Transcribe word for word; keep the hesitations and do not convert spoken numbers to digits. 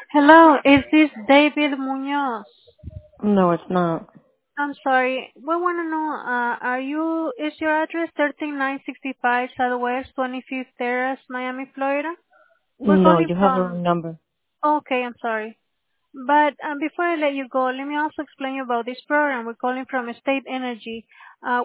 Hello, is this David Munoz? No, it's not. I'm sorry. We want to know, uh, are you, is your address thirteen nine sixty-five Southwest twenty-fifth Terrace, Miami, Florida? We're No, calling you have the from, wrong number. okay, I'm sorry. But um, before I let you go, let me also explain you about this program. We're calling from State Energy. Uh,